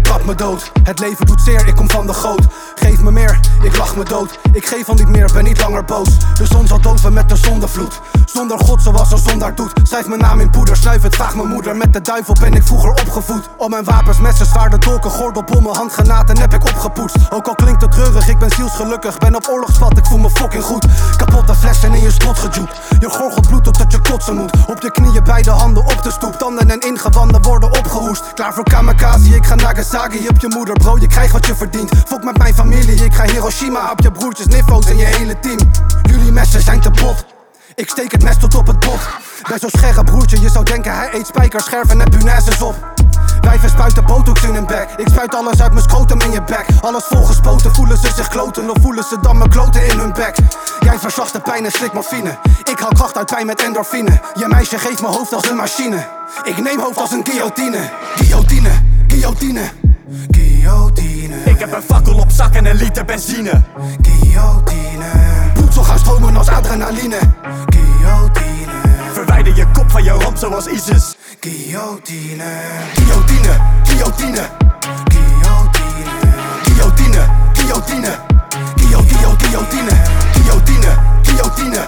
trap me dood. Het leven doet zeer, ik kom van de goot. Geef me meer, ik lach me dood. Ik geef al niet meer, ben niet langer boos. De zon zal doven met de zondevloed. Zonder God zoals een zondaar doet. Schrijf mijn naam in poeder, snuif het, vraag mijn moeder. Met de duivel ben ik vroeger opgevoed. Om mijn wapens, messen, zwaarden, dolken, gordel, bommen, handgranaten heb ik opgepoetst. Ook al klinkt het treurig, ik ben zielsgelukkig. Ben op oorlogspad, ik voel me fucking goed. Kapotte flessen in je strot gejoept. Je gorgelt bloed totdat je kotsen moet. Op je knieën, beide handen op de stoep. Tanden en ingewanden worden opgehoest. Klaar voor kamikaze, ik ga Nagasaki. Op je moeder bro, je krijgt wat je verdient. Fok met mijn familie, ik ga Hiroshima. Op je broertjes, nifo's en je hele team. Jullie messen zijn te bot. Ik steek het mes tot op het bot. Bij zo'n scherpe broertje, je zou denken hij eet spijkers, scherven en punaises op. Wijven spuiten botox in hun bek. Ik spuit alles uit mijn scrotum in je bek. Alles volgespoten, voelen ze zich kloten. Of voelen ze dan mijn kloten in hun bek. Jij verzacht de pijn en slik morfine. Ik haal kracht uit pijn met endorfine. Je meisje geeft mijn hoofd als een machine. Ik neem hoofd als een guillotine. Guillotine, guillotine, guillotine. Ik heb een fakkel op zak en een liter benzine. Guillotine. Bloed zal gaan stromen als adrenaline. Guillotine. Verwijder je kop van je romp zoals ISIS. Guillotine. Guillotine, guillotine, guillotine. Guillotine, guillotine, guillotine, guillotine, guillotine,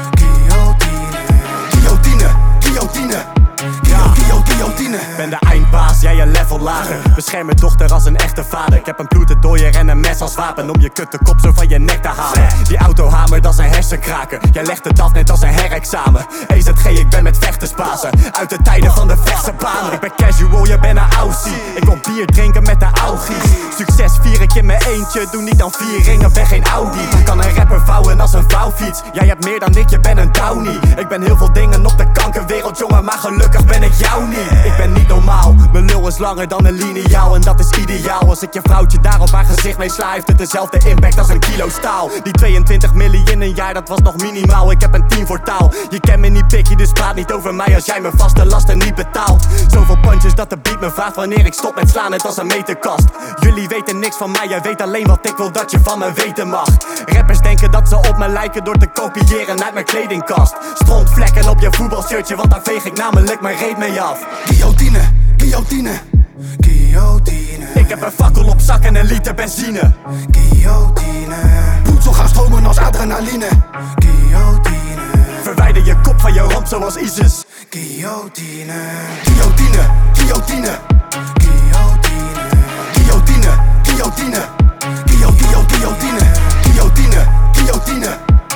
guillotine, guillotine, guillotine. Ben de eindbaas, jij een level lager. Bescherm mijn dochter als een echte vader. Ik heb een bloedendooier en een mes als wapen om je kutte kop zo van je nek te halen. Die autohamer, dat is een hersenkraker. Jij legt het af net als een herexamen. EZG, ik ben met vechtersbazen. Uit de tijden van de vechtse banen. Ik ben casual, jij bent een Aussie. Ik kom bier drinken met de augies. Succes vier ik in mijn eentje. Doe niet aan 4 ringen, ben geen Audi. Kan een rapper vouwen als een vouwfiets. Jij hebt meer dan ik, je bent een downie. Ik ben heel veel dingen op de kankerwereld, jongen, maar gelukkig ben ik jou niet. Ik ben niet normaal, mijn lul is langer dan een lineaal. En dat is ideaal, als ik je vrouwtje daar op haar gezicht mee sla, heeft het dezelfde impact als een kilo staal. Die 22 miljoen in een jaar, dat was nog minimaal. Ik heb een team voor taal, je kent me niet pikkie, dus praat niet over mij als jij mijn vaste lasten niet betaalt. Zoveel punches dat de beat me vraagt wanneer ik stop met slaan, net als een meterkast. Jullie weten niks van mij, jij weet alleen wat ik wil dat je van me weten mag. Rappers denken dat ze op me lijken door te kopiëren uit mijn kledingkast. Strontvlekken op je voetbalshirtje, want daar veeg ik namelijk mijn reet mee af. Guillotine, guillotine, guillotine. Ik heb een fakkel op zak en een liter benzine. Guillotine. Bloed zal gaan stromen als adrenaline. Guillotine. Verwijder je kop van je romp zoals ISIS. Guillotine. Guillotine, guillotine, guillotine. Guillotine, guillotine, guillotine, guillotine, guillotine,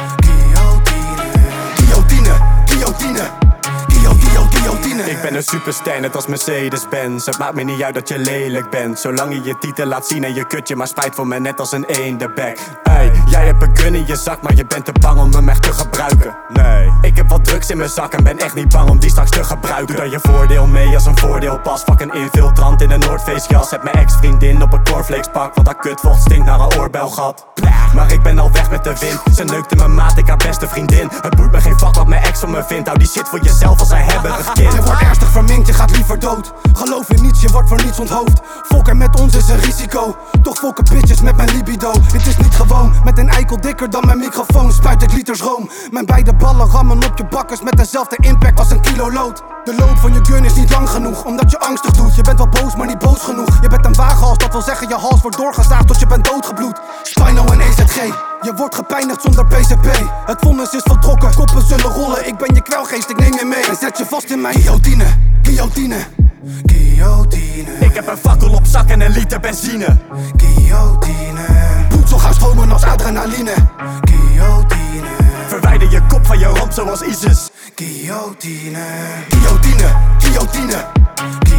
guillotine, guillotine, guillotine. Ik ben een superster, net als Mercedes-Benz. Het maakt me niet uit dat je lelijk bent, zolang je je titel laat zien en je kutje maar spijt voor me net als een eendebek. Hey, jij hebt een gun in je zak, maar je bent te bang om hem echt te gebruiken. Nee, ik heb wat drugs in mijn zak en ben echt niet bang om die straks te gebruiken. Doe dan je voordeel mee als een voordeel pas. Pak een infiltrant in een Noordface jas. Heb mijn ex-vriendin op een cornflakes pak, want haar kutvocht stinkt naar een oorbelgat. Maar ik ben al weg met de wind. Ze neukte mijn maat, ik haar beste vriendin. Het boeit me geen fuck wat mijn ex van me vindt. Hou die shit voor jezelf als een hebberig kind. Je wordt ernstig verminkt, je gaat liever dood. Geloof in niets, je wordt voor niets onthoofd. Fokken met ons is een risico. Toch fokken bitches met mijn libido. Dit is niet gewoon, met een eikel dikker dan mijn microfoon. Spuit ik liters room. Mijn beide ballen rammen op je bakkers met dezelfde impact als een kilo lood. De loop van je gun is niet lang genoeg, omdat je angstig doet. Je bent wel boos, maar niet boos genoeg. Je bent een waaghals, dat wil zeggen je hals wordt doorgezaagd tot je bent doodgebloed. Spino en EZG, je wordt gepijnigd zonder PCP. Het vonnis is voltrokken, koppen zullen rollen. Ik ben je kwelgeest, ik neem je mee en zet je vast in mijn guillotine, guillotine, guillotine. Ik heb een fakkel op zak en een liter benzine. Guillotine. Bloed zal gaan stromen als adrenaline. Guillotine. Verwijder je kop van je romp zoals ISIS. Guillotine. Guillotine, guillotine,